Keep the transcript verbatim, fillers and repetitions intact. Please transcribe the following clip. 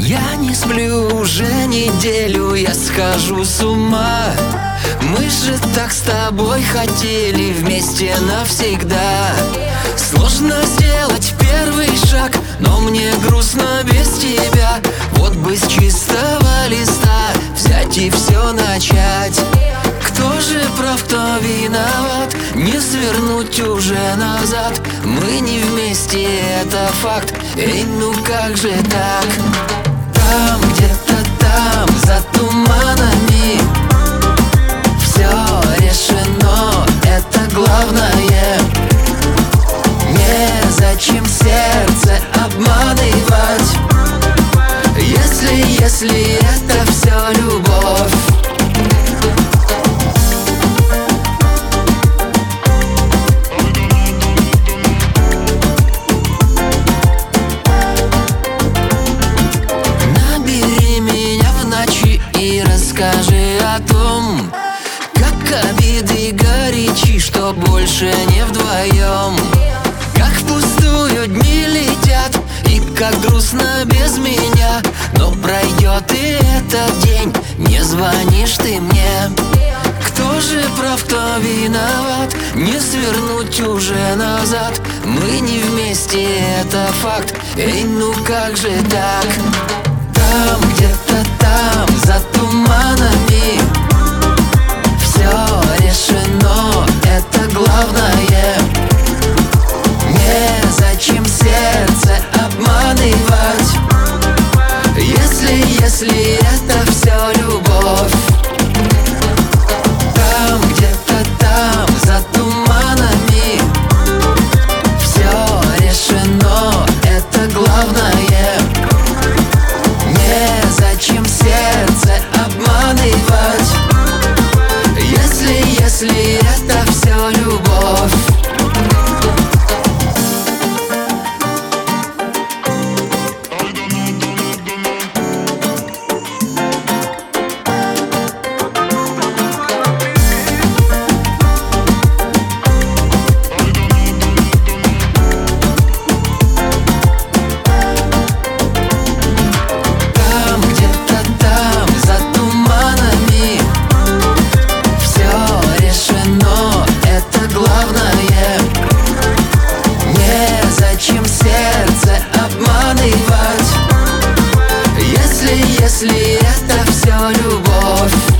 Я не сплю уже неделю, я схожу с ума. Мы же так с тобой хотели вместе навсегда. Сложно сделать первый шаг, но мне грустно без тебя. Вот бы с чистого листа взять и все начать. Кто же прав, кто виноват? Не свернуть уже назад. Мы не вместе, это факт. Эй, ну как же так? Там, где-то там, за туманами все решено, это главное. Незачем сердце обманывать, Если, если это все любовь. Расскажи о том, как обиды горячи, что больше не вдвоем. Как впустую дни летят, и как грустно без меня. Но пройдет и этот день, не звонишь ты мне. Кто же прав, кто виноват? Не свернуть уже назад. Мы не вместе, это факт. Эй, ну как же так? Там, где-то там, за туманами все решено, это главное. Незачем сердце обманывать, Если, если это все любовь. Там, где-то там, за туманами все решено, это главное. Незачем сердце обманывать, Если, если это все любовь. Незачем сердце обманывать, Если, если это все любовь.